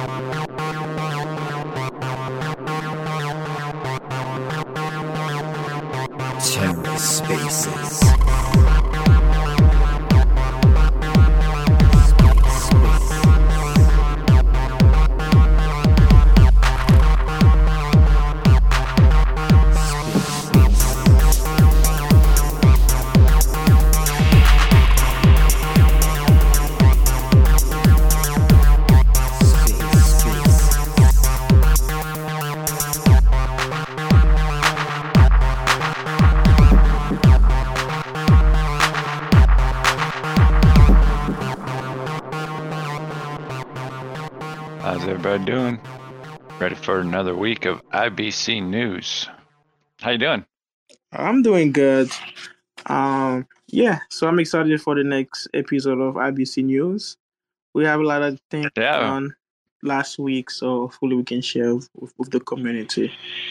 TerraSpaces. How's everybody doing? Ready for another week of IBC News. How you doing? I'm doing good. So I'm excited for the next episode of IBC News. We have a lot of things on last week, so hopefully we can share with the community.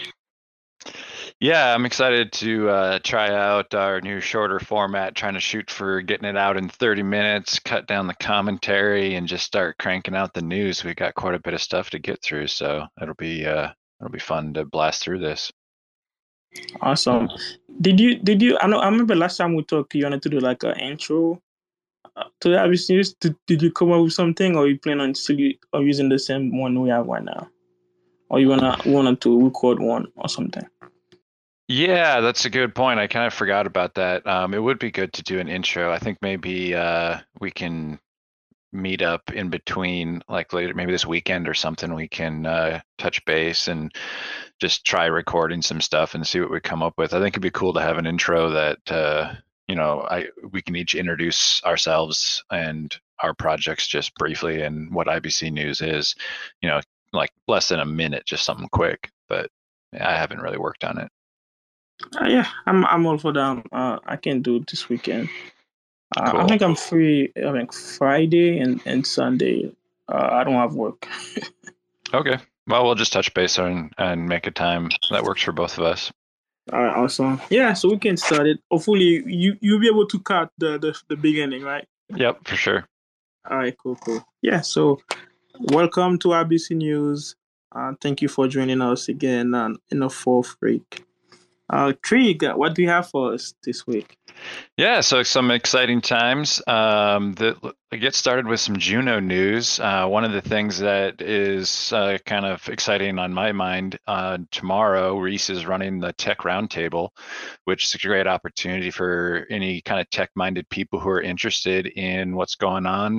Yeah, I'm excited to try out our new shorter format, trying to shoot for getting it out in 30 minutes, cut down the commentary, and just start cranking out the news. We got quite a bit of stuff to get through, so it'll be fun to blast through this. Awesome. Did you? I remember last time we talked, you wanted to do like an intro to the IBC News. Did you come up with something, or you plan on still using the same one we have right now, or you wanted to record one or something? Yeah, that's a good point. I kind of forgot about that. It would be good to do an intro. I think maybe we can meet up in between, like later, maybe this weekend or something. We can touch base and just try recording some stuff and see what we come up with. I think it'd be cool to have an intro that we can each introduce ourselves and our projects just briefly and what IBC News is. Like less than a minute, just something quick. But I haven't really worked on it. Yeah, I'm all for that. I can do it this weekend. Cool. I think I'm free. I think Friday and Sunday. I don't have work. Okay. Well, we'll just touch base and make a time that works for both of us. All right, awesome. Yeah, so we can start it. Hopefully, you'll be able to cut the beginning, right? Yep, for sure. All right, cool. Yeah, so welcome to IBC News. Thank you for joining us again in the fourth week. Trig, what do you have for us this week? Yeah, so some exciting times. I get started with some Juno news. One of the things that is kind of exciting on my mind, tomorrow, Reese is running the Tech Roundtable, which is a great opportunity for any kind of tech-minded people who are interested in what's going on,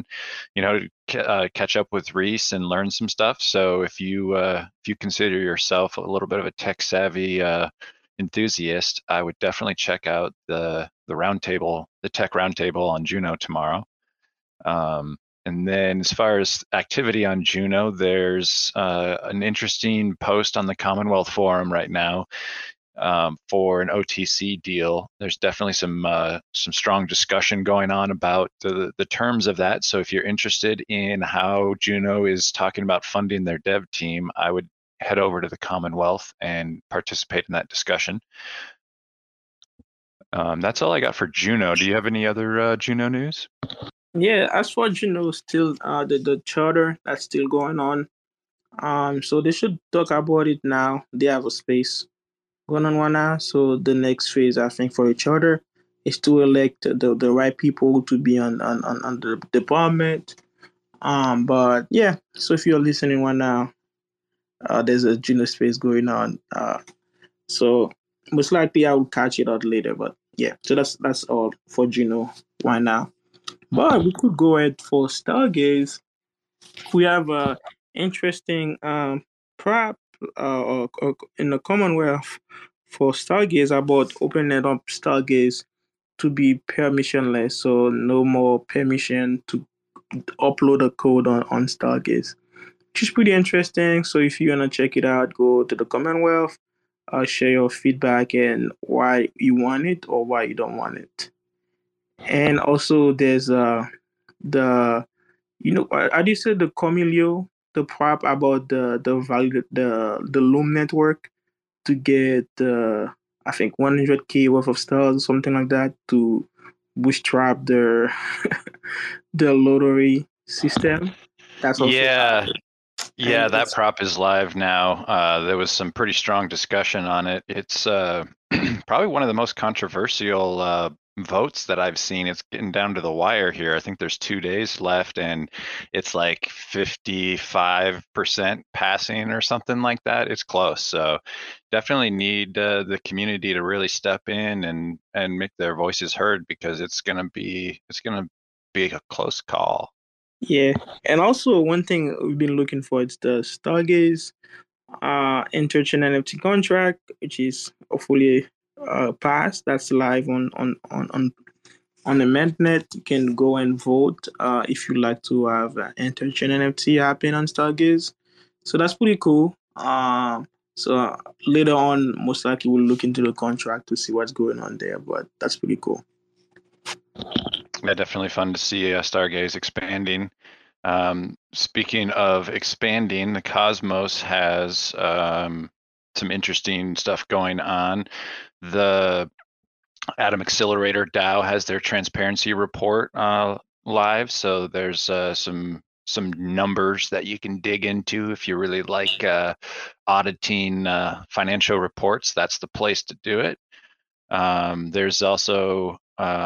catch up with Reese and learn some stuff. So if you consider yourself a little bit of a tech-savvy enthusiast, I would definitely check out the roundtable, the Tech Roundtable on Juno tomorrow. And then as far as activity on Juno, there's an interesting post on the Commonwealth Forum right now for an OTC deal. There's definitely some strong discussion going on about the terms of that. So if you're interested in how Juno is talking about funding their dev team, I would head over to the Commonwealth and participate in that discussion. That's all I got for Juno. Do you have any other Juno news? Yeah, as for Juno, still the charter that's still going on. So they should talk about it now. They have a space going on right now. So the next phase, I think, for a charter is to elect the right people to be on the department. But yeah, so if you're listening right now, there's a Juno space going on. So most likely I will catch it out later. But yeah, so that's all for Juno right now. But we could go ahead for Stargaze. We have a interesting prop in the Commonwealth for Stargaze about opening up Stargaze to be permissionless. So no more permission to upload a code on Stargaze, which is pretty interesting. So if you want to check it out, go to the Commonwealth, share your feedback and why you want it or why you don't want it. And also there's how do you say, the Comilio, the prop about the Loom network to get I think 100K worth of stars or something like that to bootstrap their the lottery system. That's also Yeah, and that prop is live now. There was some pretty strong discussion on it. It's probably one of the most controversial votes that I've seen. It's getting down to the wire here. I think there's 2 days left, and it's like 55% passing or something like that. It's close. So definitely need the community to really step in and make their voices heard because it's gonna be a close call. yeah, and also one thing we've been looking for is the Stargaze Interchain NFT contract, which is hopefully passed. That's live on the mainnet. You can go and vote if you like to have Interchain NFT happen on Stargaze. So that's pretty cool. So later on, most likely we'll look into the contract to see what's going on there. But that's pretty cool. Yeah, definitely fun to see Stargaze expanding. Speaking of expanding, the Cosmos has some interesting stuff going on. The Atom Accelerator DAO has their transparency report live, so there's some numbers that you can dig into if you really like auditing financial reports. That's the place to do it. There's also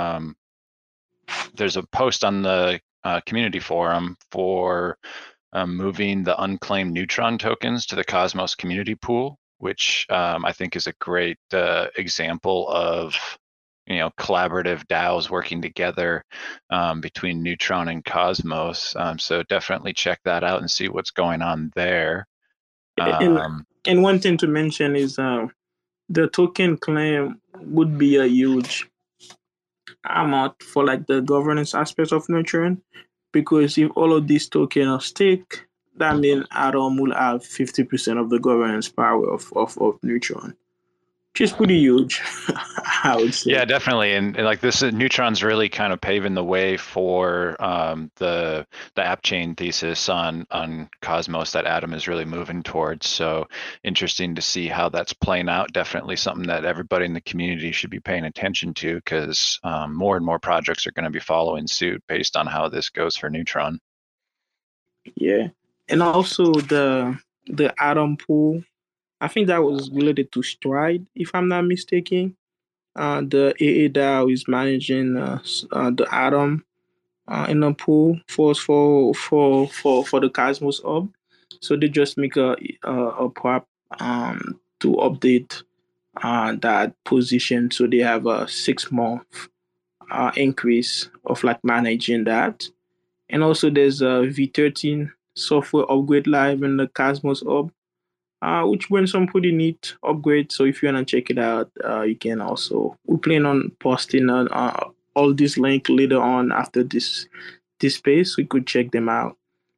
there's a post on the community forum for moving the unclaimed neutron tokens to the Cosmos community pool, which I think is a great example of collaborative DAOs working together between Neutron and Cosmos. So definitely check that out and see what's going on there. And Um, and one thing to mention is the token claim would be a huge amount for like the governance aspect of Neutron, because if all of these tokens are stake, that means Atom will have 50% of the governance power of Neutron, which is pretty huge, I would say. Yeah, definitely, and like this, Neutron's really kind of paving the way for the app chain thesis on Cosmos that Atom is really moving towards. So interesting to see how that's playing out. Definitely something that everybody in the community should be paying attention to because more and more projects are going to be following suit based on how this goes for Neutron. Yeah, and also the Atom pool, I think that was related to Stride, if I'm not mistaken. The AA DAO is managing the Atom in a pool for the Cosmos Hub. So they just make a prop to update that position. So they have a 6 month increase of like managing that. And also there's a V13 software upgrade live in the Cosmos Hub, which brings some pretty neat upgrades. So if you wanna check it out, you can also. We plan on posting all these links later on after this space. We could check them out.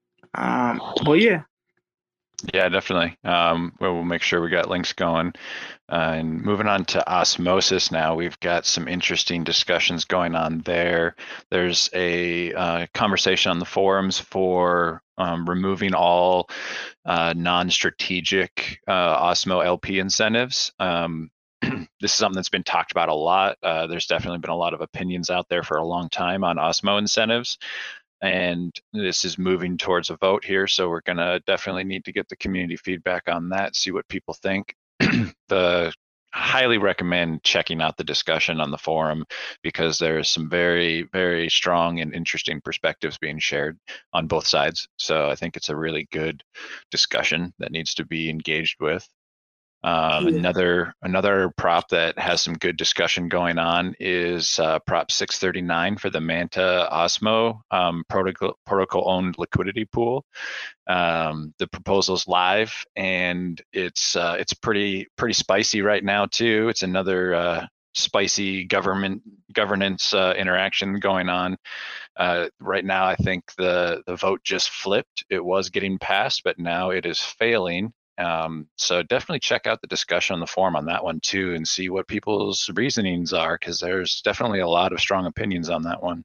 But yeah, Yeah, definitely. We'll make sure we got links going. And moving on to Osmosis now, we've got some interesting discussions going on there. There's a conversation on the forums for removing all non-strategic Osmo LP incentives. This is something that's been talked about a lot. There's definitely been a lot of opinions out there for a long time on Osmo incentives. And this is moving towards a vote here, so we're going to definitely need to get the community feedback on that, see what people think. The highly recommend checking out the discussion on the forum because there's some very, very strong and interesting perspectives being shared on both sides. So I think it's a really good discussion that needs to be engaged with. yeah, Another prop that has some good discussion going on is Prop 639 for the Manta Osmo protocol owned liquidity pool. The proposal's live and it's pretty spicy right now too. It's another spicy governance interaction going on. Right now, I think the vote just flipped. It was getting passed, but now it is failing. So definitely check out the discussion on the forum on that one too and see what people's reasonings are because there's definitely a lot of strong opinions on that one.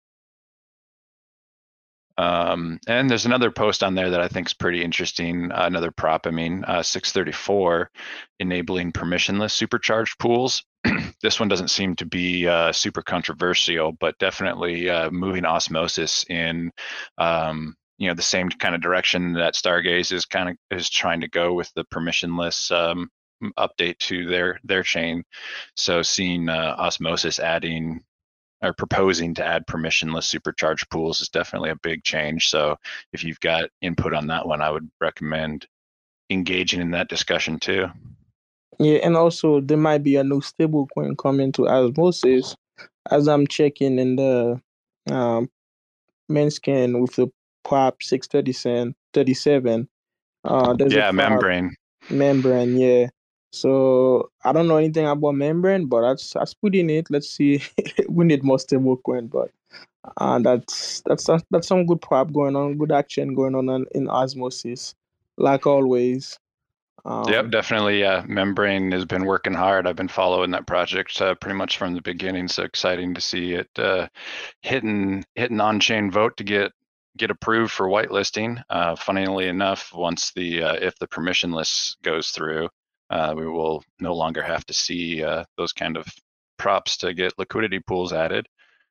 And there's another post on there that I think is pretty interesting. Another prop, 634, enabling permissionless supercharged pools. This one doesn't seem to be super controversial, but definitely moving osmosis in, the same kind of direction that Stargaze is trying to go with the permissionless update to their chain. So seeing Osmosis adding or proposing to add permissionless supercharged pools is definitely a big change. So if you've got input on that one, I would recommend engaging in that discussion too. Yeah, and also there might be a new stable coin coming to Osmosis. As I'm checking in the um, main scan with the POP 637, there's a Yeah, POP membrane. membrane, yeah. So I don't know anything about membrane, but that's pretty neat. Let's see. We need more stable coin, but that's some good prop going on, good action going on in Osmosis, like always. Yep, Um, definitely. Yeah, membrane has been working hard. I've been following that project pretty much from the beginning. So exciting to see it hitting on-chain vote to get approved for whitelisting. Funnily enough, once the if the permissionless goes through, we will no longer have to see those kind of props to get liquidity pools added.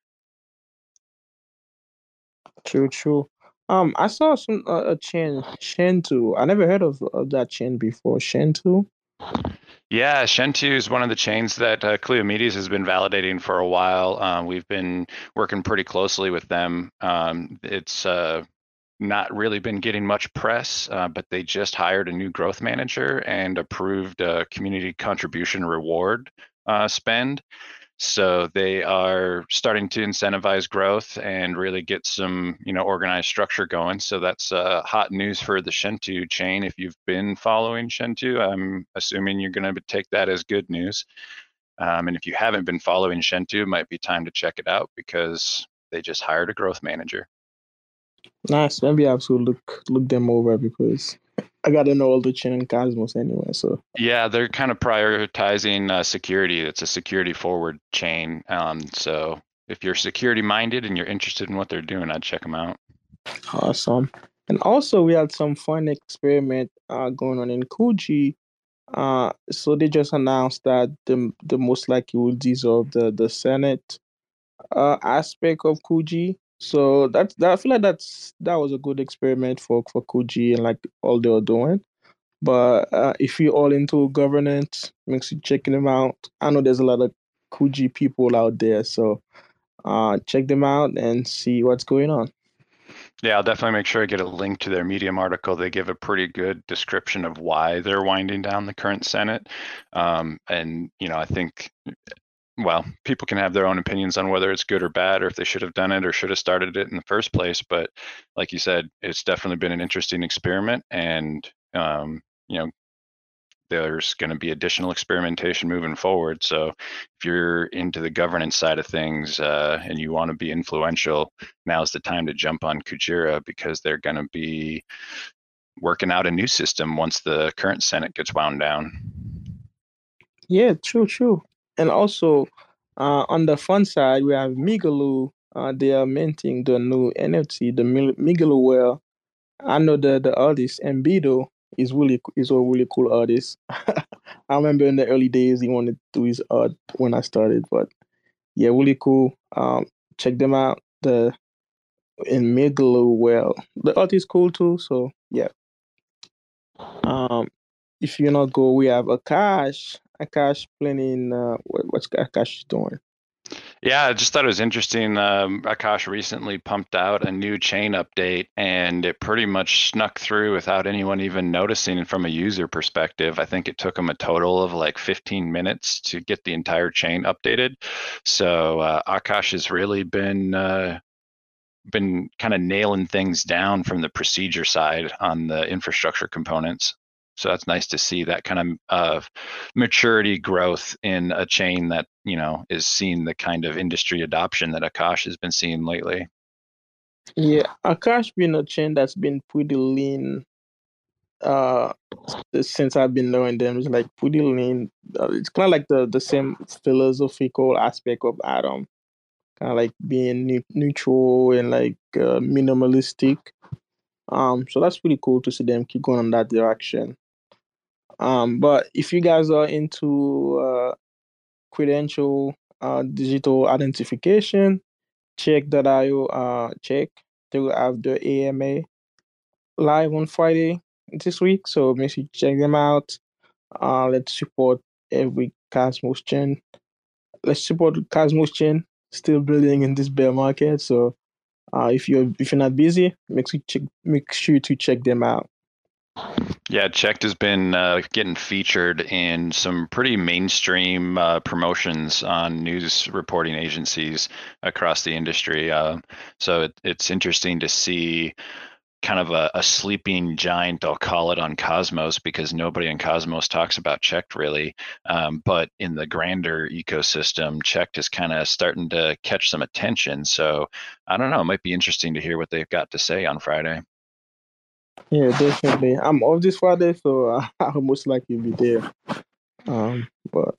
True, true. I saw some a chain Shentu. I never heard of that chain before. Shentu. Yeah, Shentu is one of the chains that Cleomedes has been validating for a while. We've been working pretty closely with them. It's not really been getting much press, but they just hired a new growth manager and approved a community contribution reward spend. So they are starting to incentivize growth and really get some, organized structure going. So that's hot news for the Shentu chain. If you've been following Shentu, I'm assuming you're going to take that as good news. And if you haven't been following Shentu, it might be time to check it out because they just hired a growth manager. Nice. Maybe I have to look them over because I gotta know all the chain in Cosmos anyway. So Yeah, they're kind of prioritizing security. It's a security forward chain. So if you're security minded and you're interested in what they're doing, I'd check them out. awesome. And also we had some fun experiment going on in Kuji. So they just announced that the most likely will dissolve the Senate aspect of Kuji. So I feel like that was a good experiment for Kuji and like all they were doing. But if you're all into governance, make sure checking them out. I know there's a lot of Kuji people out there, so check them out and see what's going on. Yeah, I'll definitely make sure I get a link to their Medium article. They give a pretty good description of why they're winding down the current Senate. And, I think, well, people can have their own opinions on whether it's good or bad or if they should have done it or should have started it in the first place. But like you said, it's definitely been an interesting experiment. And, you know, there's going to be additional experimentation moving forward. So if you're into the governance side of things and you want to be influential, now's the time to jump on Kujira because they're going to be working out a new system once the current Senate gets wound down. Yeah, true, true. And also, on the fun side, we have Migaloo. They are minting the new NFT, the Migaloo Well. I know the artist Embido is a really cool artist. I remember in the early days he wanted to do his art when I started, but yeah, really cool. Check them out. The in Migaloo Well. The art is cool too. So yeah. Um, if you not go, we have Akash. Akash playing. What's Akash doing? Yeah, I just thought it was interesting. Akash recently pumped out a new chain update, and it pretty much snuck through without anyone even noticing from a user perspective. I think it took him a total of like 15 minutes to get the entire chain updated. So Akash has really been kind of nailing things down from the procedure side on the infrastructure components. So that's nice to see that kind of maturity growth in a chain that is seeing the kind of industry adoption that Akash has been seeing lately. Yeah, Akash been a chain that's been pretty lean. Uh, since I've been knowing them, it's like pretty lean. It's kind of like the same philosophical aspect of Atom, kind of like being neutral and like minimalistic. So that's pretty cool to see them keep going in that direction. But if you guys are into credential digital identification, check.io check. They will have the AMA. live on Friday this week, so make sure you check them out. Let's support every Cosmos chain. Let's support Cosmos chain still building in this bear market. So if you're not busy, make sure to check them out. Yeah, Checked has been getting featured in some pretty mainstream promotions on news reporting agencies across the industry. So it's interesting to see kind of a sleeping giant, I'll call it, on Cosmos because nobody in Cosmos talks about Checked really. But in the grander ecosystem, Checked is kind of starting to catch some attention. So I don't know, it might be interesting to hear what they've got to say on Friday. Yeah, definitely. I'm off this Friday, so I'll most likely be there. But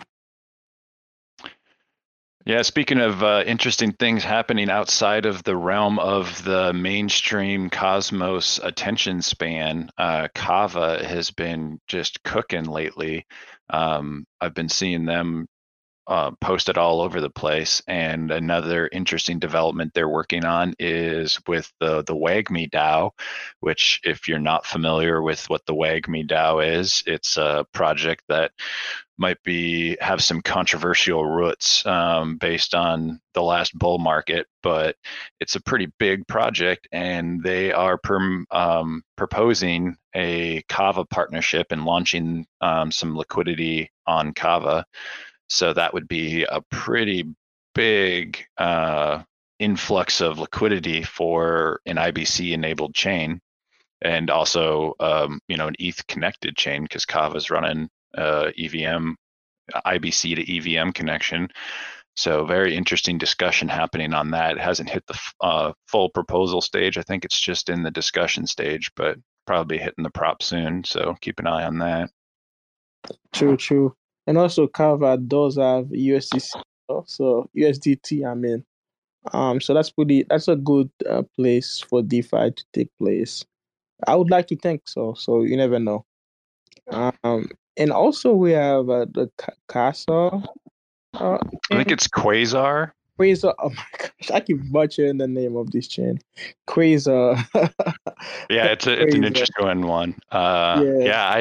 Yeah, speaking of interesting things happening outside of the realm of the mainstream Cosmos attention span, Kava has been just cooking lately. I've been seeing them posted all over the place. And another interesting development they're working on is with the WAGMI DAO, which, if you're not familiar with what the WAGMI DAO is, it's a project that might be have some controversial roots based on the last bull market, but it's a pretty big project, and they are proposing a Kava partnership and launching some liquidity on Kava. So that would be a pretty big influx of liquidity for an IBC enabled chain, and also an ETH connected chain because Kava is running EVM IBC to EVM connection. So very interesting discussion happening on that. It hasn't hit the full proposal stage. I think it's just in the discussion stage, but probably hitting the prop soon. So keep an eye on that. true, true. And also Kava does have USDC, so USDT, I mean. So that's a good place for DeFi to take place. I would like to think so. So you never know. Um, and also we have the Casa I think chain. it's Quasar. Quasar. Oh my gosh, I keep butchering the name of this chain. Quasar. Yeah, it's an Quasar. interesting one. Yeah. Yeah,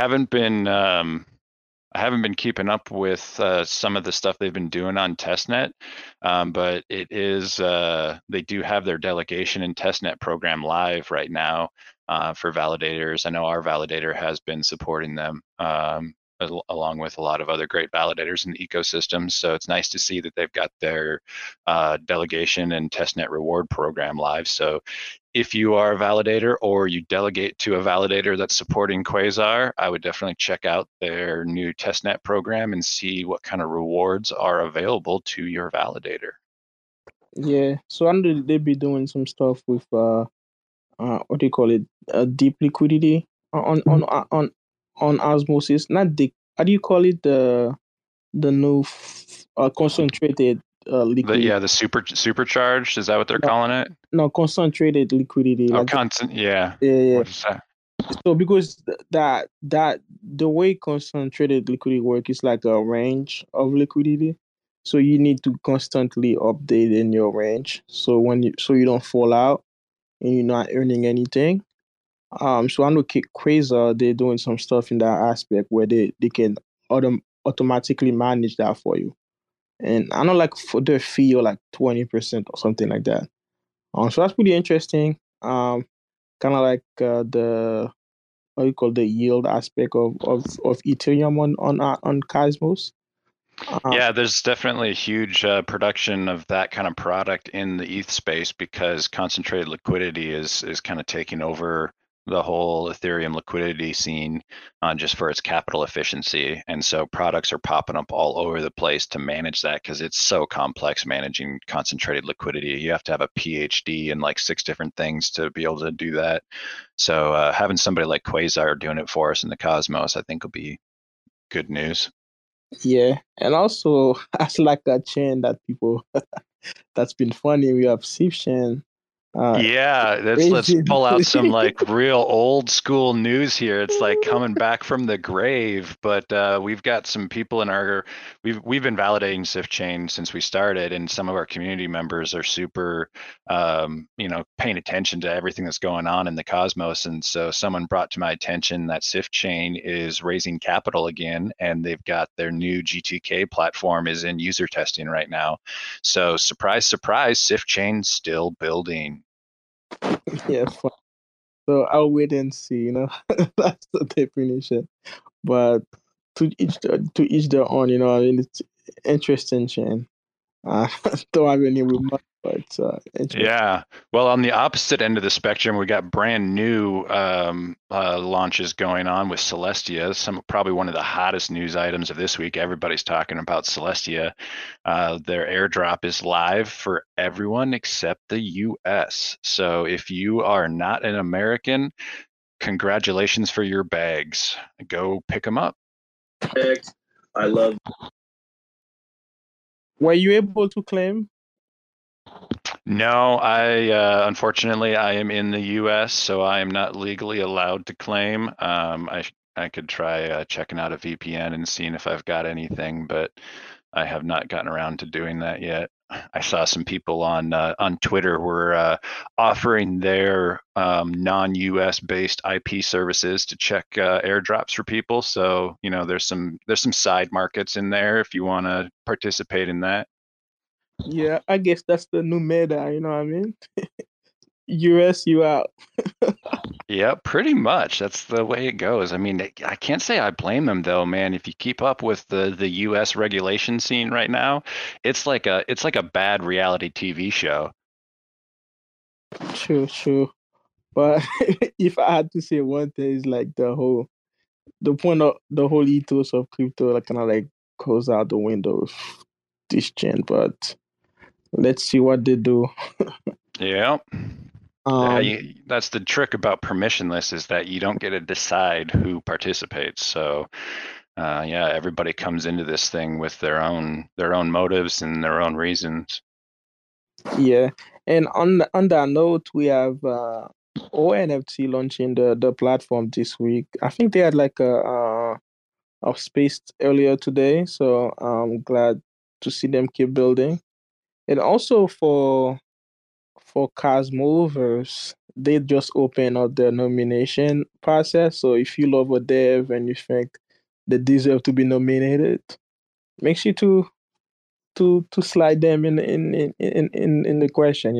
I haven't been keeping up with some of the stuff they've been doing on testnet, but it is they do have their delegation and testnet program live right now for validators. I know our validator has been supporting them along with a lot of other great validators in the ecosystem. So it's nice to see that they've got their delegation and testnet reward program live. So if you are a validator or you delegate to a validator that's supporting Quasar, I would definitely check out their new testnet program and see what kind of rewards are available to your validator. Yeah. So I know they be doing some stuff with what do you call it? Deep liquidity on osmosis. Not deep. How do you call it? The new concentrated liquidity. The supercharged, is that what they're No, calling it? no, concentrated liquidity. Oh, Like constant, yeah. yeah, yeah. What is that? So because that the way concentrated liquidity work is like a range of liquidity. So you need to constantly update in your range. So so you don't fall out and you're not earning anything. So I know Quasar, they're doing some stuff in that aspect where they can automatically manage that for you. And I know like for their fee or like 20% or something like that. So that's pretty interesting. Kind of like the what you call the yield aspect of Ethereum on Cosmos. Um, Yeah, there's definitely a huge production of that kind of product in the ETH space because concentrated liquidity is kind of taking over the whole Ethereum liquidity scene just for its capital efficiency. And so products are popping up all over the place to manage that because it's so complex managing concentrated liquidity. You have to have a PhD in like 6 different things to be able to do that. So having somebody like Quasar doing it for us in the Cosmos, I think will be good news. yeah, and also as like a chain that people that's been funny. We have Sifchain. Uh, Yeah, let's Raising. pull out some like real old school news here. It's like coming back from the grave, but we've got some people in our we've been validating SiftChain since we started, and some of our community members are super paying attention to everything that's going on in the cosmos. And so someone brought to my attention that SiftChain is raising capital again, and they've got their new GTK platform is in user testing right now. So surprise, surprise, SiftChain's still building. Yeah, so I'll wait and see, That's the definition. But to each their own, I mean, it's interesting, Shane. Don't have any remarks, but it's interesting. Yeah. Well, on the opposite end of the spectrum, we got brand new launches going on with Celestia. Some probably one of the hottest news items of this week. Everybody's talking about Celestia. Their airdrop is live for everyone except the US. So if you are not an American, congratulations for your bags. Go pick them up. I love. Were you able to claim? No, I unfortunately I am in the U.S., so I am not legally allowed to claim. I could try checking out a VPN and seeing if I've got anything, but I have not gotten around to doing that yet. I saw some people on Twitter were offering their non-US based IP services to check airdrops for people. So there's some side markets in there if you want to participate in that. Yeah, I guess that's the new meta. You know what I mean? US, you out. Yeah, pretty much. That's the way it goes. I mean, I can't say I blame them though, man. If you keep up with the US regulation scene right now, it's like a bad reality TV show. True, true. But if I had to say one thing, it's like the point of the whole ethos of crypto, like kind of like goes out the window with this chain. But let's see what they do. Yeah. Yeah, Um, that's the trick about permissionless is that you don't get to decide who participates. So, yeah, everybody comes into this thing with their own motives and their own reasons. yeah. And on that note, we have ONFT launching the platform this week. I think they had like a space earlier today, so I'm glad to see them keep building. And also for Cosmoverse, they just opened up their nomination process. So if you love a dev and you think they deserve to be nominated, make sure to slide them in the question,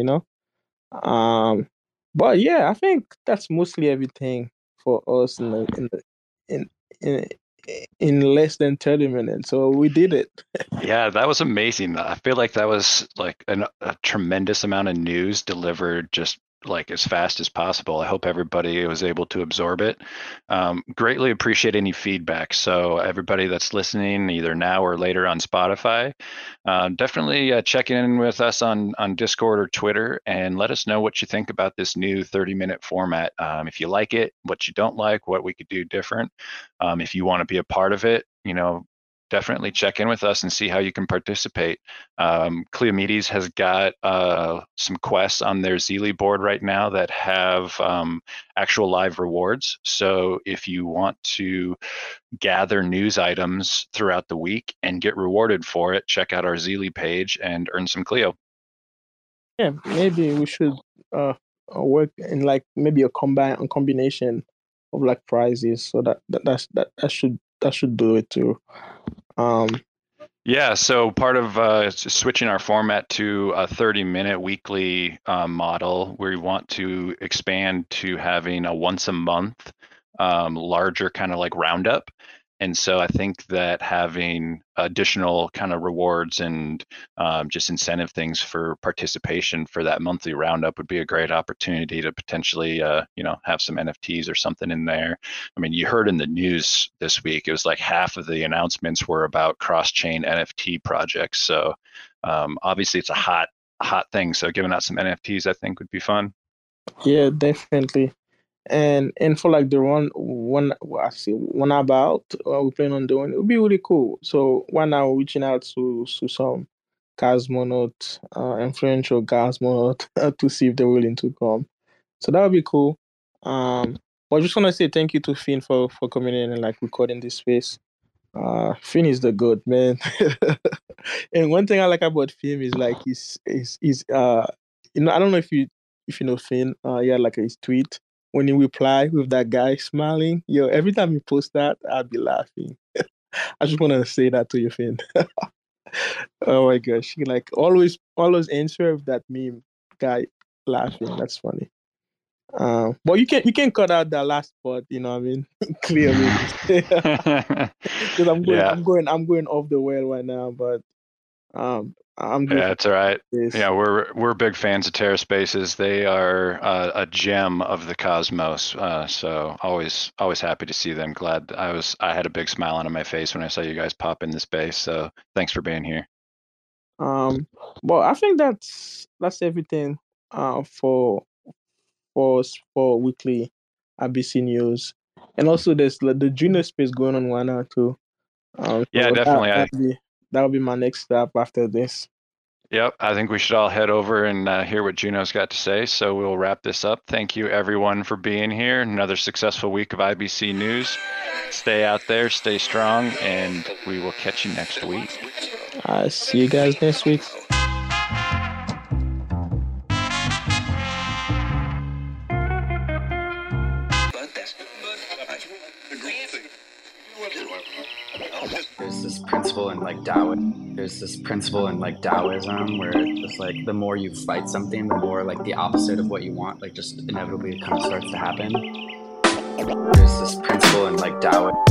Um, but yeah, I think that's mostly everything for us in in in less than 30 minutes. So we did it. Yeah, that was amazing. I feel like that was like a tremendous amount of news delivered just like as fast as possible. I hope everybody was able to absorb it. Greatly appreciate any feedback. So everybody that's listening, either now or later on Spotify, definitely check in with us on Discord or Twitter and let us know what you think about this new 30-minute format. If you like it, what you don't like, what we could do different. If you want to be a part of it, definitely check in with us and see how you can participate. Cleomedes has got some quests on their Zeely board right now that have actual live rewards. So if you want to gather news items throughout the week and get rewarded for it, check out our Zeely page and earn some Clio. Yeah, maybe we should uh work in like maybe a combination of like prizes. So that should do it too. Um, Yeah, so part of switching our format to a 30-minute weekly model, we want to expand to having a once a month larger kind of like roundup. And so I think that having additional kind of rewards and just incentive things for participation for that monthly roundup would be a great opportunity to potentially, have some NFTs or something in there. I mean, you heard in the news this week, it was like half of the announcements were about cross-chain NFT projects. So obviously it's a hot thing. So giving out some NFTs, I think would be fun. yeah, definitely. And for like the one well, I see one about we plan on doing, it would be really cool. So why now reaching out to some cosmonaut, influential cosmonaut, to see if they're willing to come. So that would be cool. But I just want to say thank you to Finn for coming in and like recording this space. Finn is the good man. And one thing I like about Finn is like he's I don't know if you know Finn. Yeah, like his tweet when he reply with that guy smiling. Yo, every time he posts that, I'll be laughing. I just want to say that to you, Finn. Oh my gosh, he like always answer with that meme guy laughing. That's funny. But you can cut out that last part. You know what I mean? Clearly, because Yeah. I'm going off the well right now. But I'm Yeah, grateful it's all right. for this. Yeah, we're big fans of Terra Spaces. They are a gem of the cosmos. So always happy to see them. Glad I had a big smile on my face when I saw you guys pop in the space. So thanks for being here. Um, but I think that's everything. For weekly ABC news, and also there's the junior space going on right now too. Yeah, So definitely. that'll be my next step after this. Yep, I think we should all head over and hear what Juno's got to say. So we'll wrap this up. Thank you, everyone, for being here. Another successful week of IBC News. Stay out there, stay strong, and we will catch you next week. See you guys next week. There's this principle in like Taoism. There's this principle in like Taoism where it's like the more you fight something, the more like the opposite of what you want, like just inevitably kind of starts to happen. There's this principle in like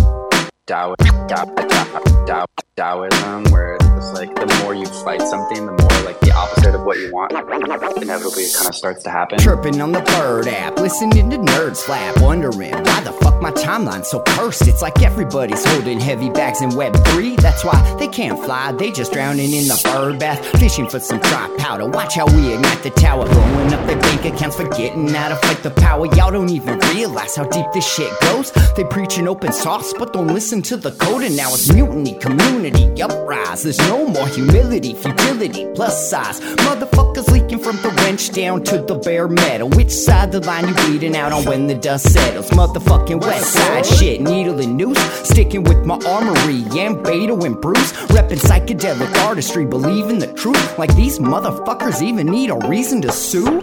Taoism where it's like the more you fight something, the more like the opposite of what you want, inevitably it kind of starts to happen. Chirping on the Bird app, listening to nerds flap, wondering why the fuck my timeline's so cursed. It's like everybody's holding heavy bags in Web3. That's why they can't fly, they just drowning in the bird bath, fishing for some dry powder. Watch how we ignite the tower, blowing up their bank accounts, forgetting how to fight the power. Y'all don't even realize how deep this shit goes. They preach an open source, but don't listen to the code. And now it's mutiny, community, uprise. There's no more humility, futility, plus size. Motherfuckers leaking from the wrench down to the bare metal. Which side the line you bleeding out on when the dust settles? Motherfucking west side shit, needle and noose. Sticking with my armory and Beto and Bruce. Reppin' psychedelic artistry, believing the truth. Like these motherfuckers even need a reason to sue?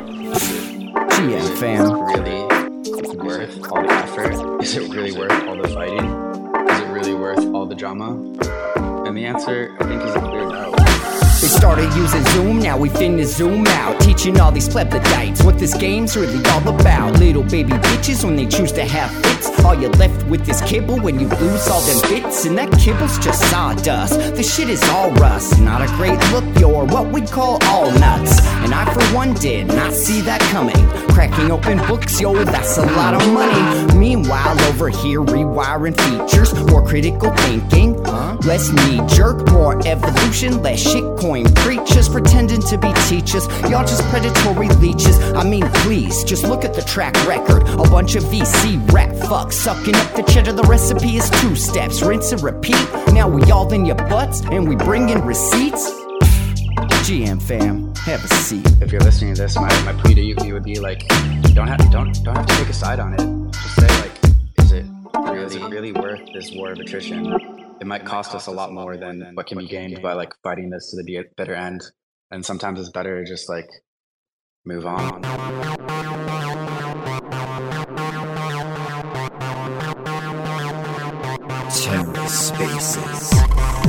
GM fam. Really worth all the effort? Is it really worth all the fighting? Is it really worth all the drama? And the answer, I think, is a clear no. They started using Zoom, now we finna zoom out. Teaching all these plebiscites what this game's really all about. Little baby bitches when they choose to have fits. All you're left with is kibble when you lose all them bits. And that kibble's just sawdust, this shit is all rust. Not a great look, you're what we call all nuts. And I for one did not see that coming. Cracking open books, yo, that's a lot of money. Meanwhile, over here rewiring features. More critical thinking, less knee-jerk. More evolution, less shitcoin preachers. Pretending to be teachers, y'all just predatory leeches. I mean, please, just look at the track record. A bunch of VC rap fucks sucking up the cheddar. The recipe is 2 steps, rinse and repeat. Now we all in your butts and we bring in receipts. GM fam, have a seat. If you're listening to this, my plea to you would be like, don't have to take a side on it. Just say like, is it really worth this war of attrition? It might cost us a lot more than what can be gained by like fighting this to the bitter end. And sometimes it's better to just like move on. Terra Spaces.